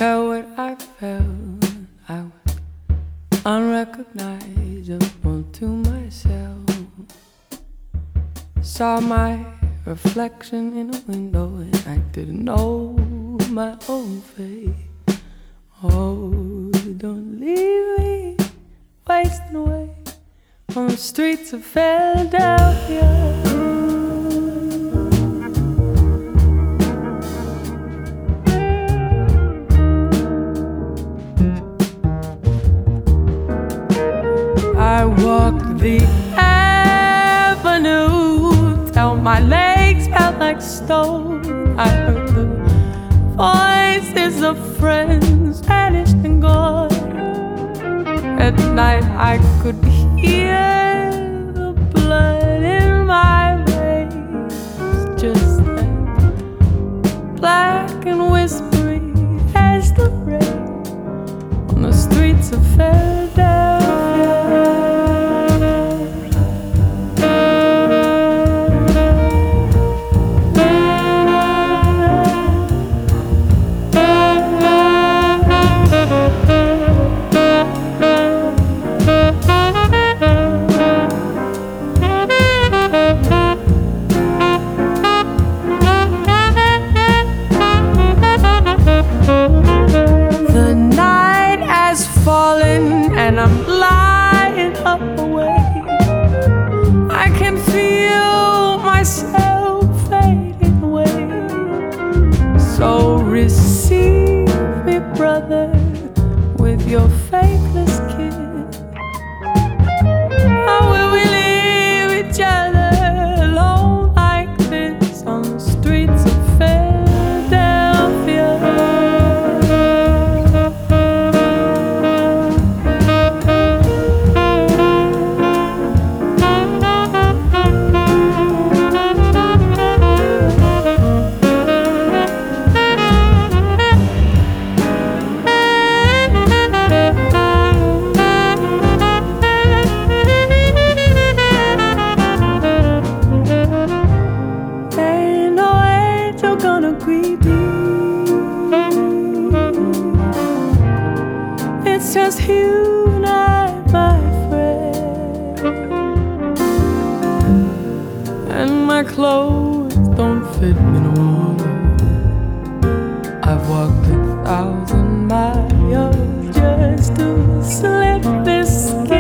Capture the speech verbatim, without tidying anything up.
felt what I felt. I was unrecognizable to myself. Saw my reflection in a window and I didn't know my own face. Oh, don't leave me wasting away on the streets of Philadelphia. I walked the avenue till my legs felt like stone. I heard the voices of friends vanished and gone. At night I could hear the blood in my veins, just like black and whispery as the rain on the streets of Philadelphia. And I'm lying up awake. I can feel myself fading away. So receive me, brother, with your faithless kiss. How will we leave each other alone like this on the streets of Philadelphia? It's just you and I, my friend, and my clothes don't fit me no more. I've walked a thousand miles just to slip this skin.